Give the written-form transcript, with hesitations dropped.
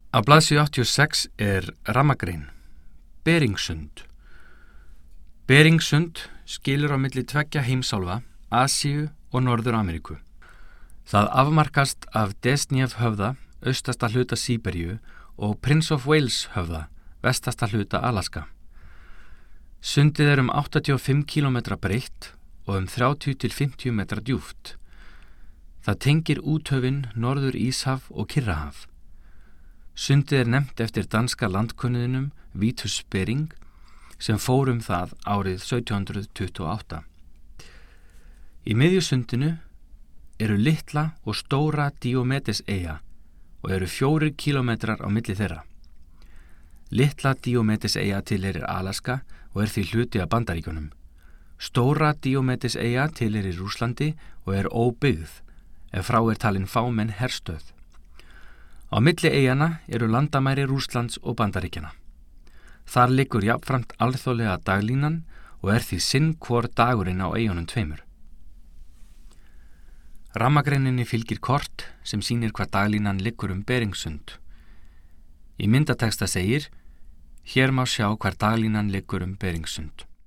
Á blaðsíðu 86 rammagrein. Beringssund. Beringssund skilur á milli tveggja heimsálfa, Asíu og Norður-Ameríku. Það afmarkast af Desnjev höfða, austasta hluta Síberíu, og Prince of Wales höfða, vestasta hluta Alaska. Sundið um 85 km breitt og 30 til 50 metra djúpt. Það tengir úthöfin Norður-Íshaf og Kyrrahaf. Sundið nefnt eftir danska landkönnuðinum Vitus Bering sem fór það árið 1728. Í miðjusundinu eru litla og stóra Díómedes-eyja og 4 kílómetrar á milli þeirra. Litla Díómedes-eyja tilheyrir Alaska og því hluti af Bandaríkjunum. Stóra Díómedes-eyja tilheyrir Rússlandi og óbyggð, ef frá talin fámenn herstöð. Á milli eyjanna eru landamæri Rússlands og Bandaríkjanna. Þar liggur jafnframt alþjóðlega daglínan og því sinn hvor dagurinn á eyjunum tveimur. Rammagreininni fylgir kort sem sýnir hvar daglínan liggur Beringssund. Í myndateksta segir: Hér má sjá hvar daglínan liggur Beringssund.